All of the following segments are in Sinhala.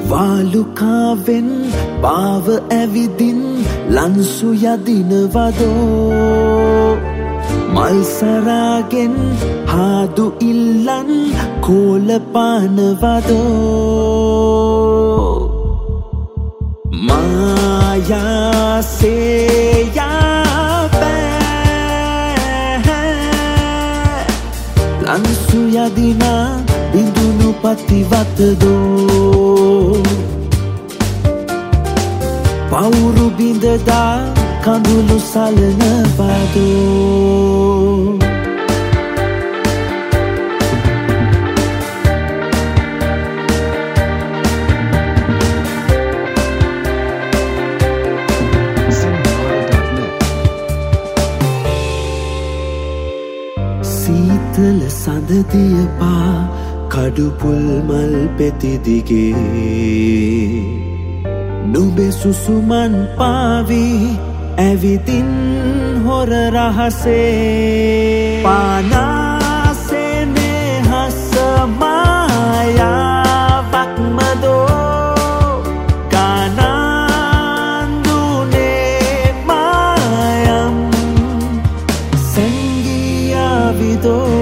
වාලුකාවෙන් පාව ඇවිදින් ලන්සු යදිනවදෝ මල්සරාගෙන් හාදු ඉල්ලන් කෝල පානවදෝ මායාසේයාපෑ ලන්සු යදිනා බිඳුනු පතිවතදෝ පවුරු බිඳදා කඳුළු සලනවදෝ සීතල සඳදියපා කඩුපුල් මල් පෙතිදිගේ නුඹේ සුසුමන් පාවී ඇවිදින් හොර රහසේ පානාසෙනේ හස මායාවක්මදෝ ගානන්දුනේ මායම් සැංගියාවිදෝ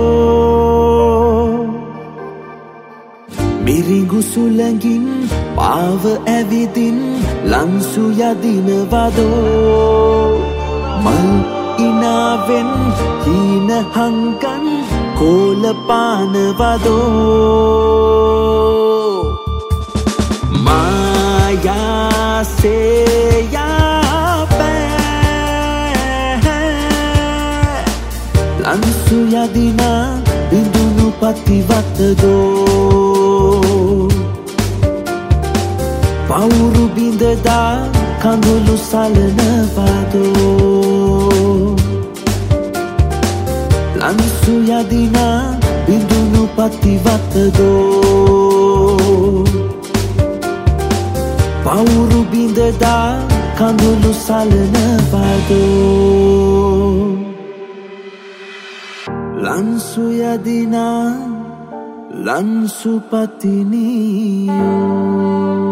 මිරිඟු සුළඟින් පාව ඇවිදින් ලන්සු යදිනවදෝ මල් ඉනාවෙන් හීන හංකන් කෝල පානවදෝ මායාසේයාපෑ ලන්සු යදිනා බිඳුනු පතිවතදෝ පවුරු බිඳදා කඳුළු සලනවදෝ ලන්සු යදිනා බිඳුනු පතිවතදෝ පවුරු බිඳදා කඳුළු සලනවදෝ ලන්සු යදිනා ලන්සු පතිනියෝ